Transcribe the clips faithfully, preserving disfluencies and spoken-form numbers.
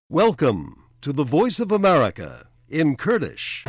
Welcome to the Voice of America in Kurdish.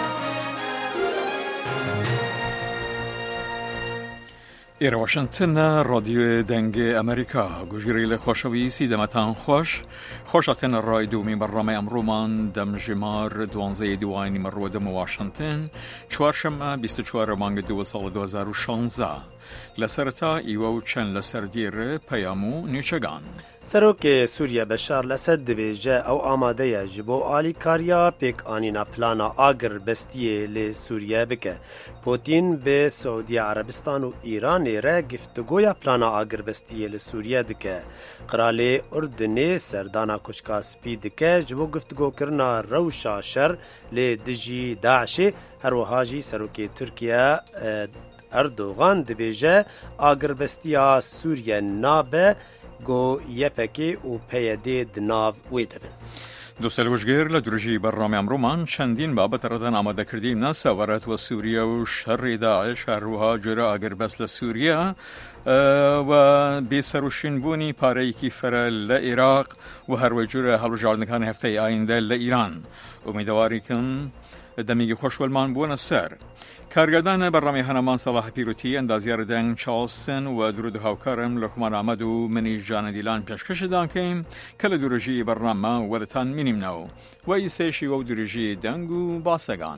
إيرا واشنطن راديو دنگ أمريكا گوشگیری لخوشویسی دمتان خوش خوشاتن رای دومی برنامه امرومان دم جمار دوانزه دوانی مرو دم واشنطن چوارشنبه بیست و چوار مانگ دو سال دو هزار و شانزده لسرتا ایوو چن لسردیر پیامو نیچگان سروک سوریه بشار الاسد دبیجه او آماده جبو آلی کاریا پیک آنینا پلانا آگر بستیه لی سوریه بکه پوتین به سعودی عربستان و ایران را گفتگویا پلانا آگر بستیه لی سوریه دکه قرالی اردنی سردانا کشکا سپی دکه جبو گفتگو کرنا روشا شر لی دجی داعشی هر وحاجی سروک ترکیه اردوغان دبیجه آگر بستیا سوریه نابه گو یپکی و پیده دناو ویدبن دوستان گوشگیر لدرجی برنامه امرومان چندین بابت ردن آماده کردیم نه سوارت و سوریه و شر داعش هروها جرا اگر بس لسوریه و بیسروشین بونی پاره کی فر لعراق و هر وجور حلو جاردنکان هفته آینده لإیران امیدواری کن دمیگی خوش ولمان بون سر کارگردان برنامه هنمان صلاح پیروتی اندازیار دنگ چالستن و درود هاوکارم لکمان آمد و منی جان دیلان پیشکش دان کهیم کل درجی برنامه ولتان مینیم نو و ایسیشی و درجی دنگ و باسگان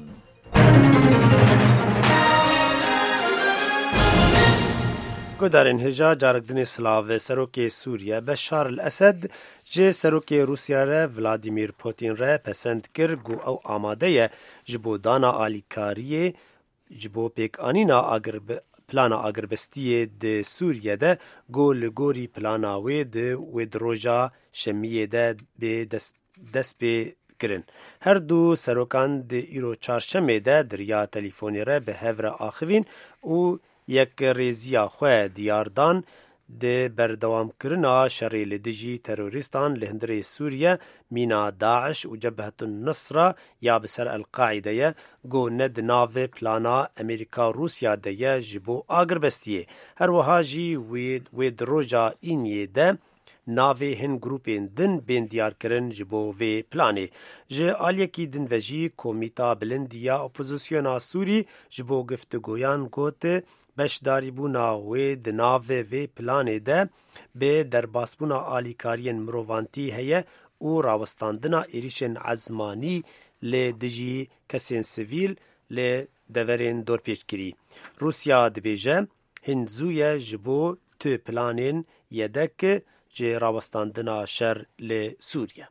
گودارین هجا جارگدن سلاو سروک سوریه بشار الاسد جه سروک روسیه را ولادیمیر پوتین را پسند کر گو او آماده جبو دانا آلیکاریه جبو پیک آنینا آگر ب... پلانا آگربستیه ده سوریه ده گول گوری پلاناوی ده و دروژا شمیه ده به دست, دست به کرن. هر دو سروکان ده ایرو چارشمه ده دریا تلیفونی را به هفر آخوین و یک ریزیا خواه دیاردان ده بردوام کرنا شری لدجی تروریستان لهندره سوریه مینا داعش و جبهت النصره یا بسر القاعده گو ند ناو پلانا امریکا روسیا ده جبو آگربستیه هر وحاجی وید وید روژا اینیه ده ناوی هن گروپین دن بین دیار کرن جبو وی پلانه جه آلیکی دن وجی کومیتا بلندیا اپوزیسیونا سوری جبو گفتگویان گوته بشداری بونا و دناوه و پلانه ده به درباسبونا آلیکارین مروانتی هیه و راوستاندنا ایریشن عزمانی لی دجی کسین سویل لی دورین دور پیش کری. روسیا دبیجه هنزوی جبو تو پلانین یدک جه راوستاندنا شر لی سوریه.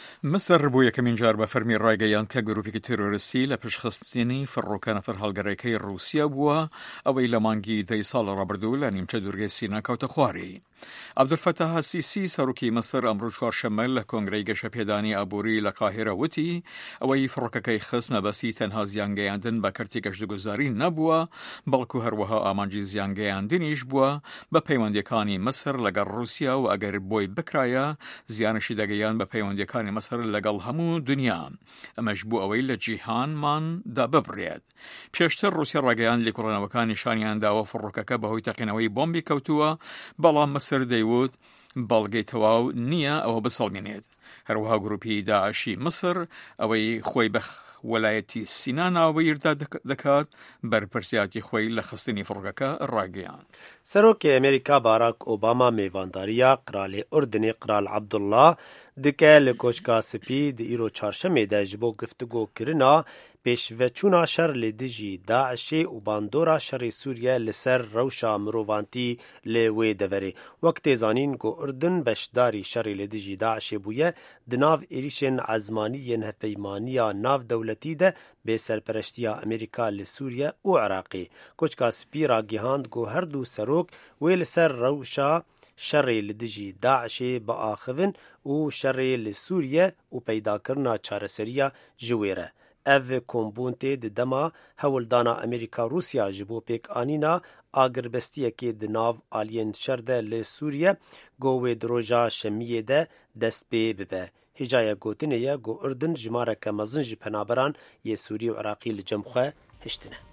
مصر بو یکمین جار به فرمی رایگیان که گروپی که تروریستی لپشخستینی فروکان فرحالگریکی روسیا بوا او ایلمانگی دی سال رابردو لنیمچه درگه سینا کوت خواری. عبدالفتاح السیسی سروکی مصر امرو چهارشنبه لکنگره گشت پیدانی ابوری لقاهره وتی او ای فروککی خصم بسی تنها زیانگیاندن با کرتی گشتگذاری نبوا بلکو هر وها آمانجی زیانگیاندنیش بوا با پیوندیکانی مصر لگر روسیا و اگر بوی بکرایا زیانشی دگیان با پیوندیکانی مصر لگل همو دنیا امش بو اوی لجیهان من دا ببرید. پیشتر روسیا راگیان لیکورانوکانی شانیان دا و فروککه بهوی تقینوی بومبی کوتوا بلا مصر دیود بلگی تواو نیا او بسالمینید. هر وها گروپی داعشی مصر اوی خوی بخ ولایتی سینان او ایردا دکات بر پرسیاتی خوی لخستنی فرقکا راگیان. سروک امریکا باراک اوباما میوانداریا قرال اردنی قرال عبدالله دکه لکوشکا سپی دی ایرو چارشمه ده جبو گفتگو کرنا پیش و چونا شر لدجی داعشی و باندورا شر سوریه لسر روشا مروانتی لوی دوری وقت زانین گو اردن بشداری شر لدجی داعشی بویه دناو ایریشن عزمانی ین هفیمانیا ناو دولتی ده به سرپرشتیا امریکا لسوریه و عراقی کوچکا سپی را گیهاند گو هر دو سروک وی لسر روشا شر لدجی داعشی با آخوین و شر لسوریه و پیدا کرنا چارسریا جویره. او کمبونته د دما هولدانا امریکا روسیا جبو پیک آنینا آگربستیه که دناو آلین شرده لسوریه گوه دروژا شمیه ده دست بی ببه. هجای گوتنه یا گو اردن جماره که مزنج پنابران یه سوری و عراقی لجمخواه هشتنه.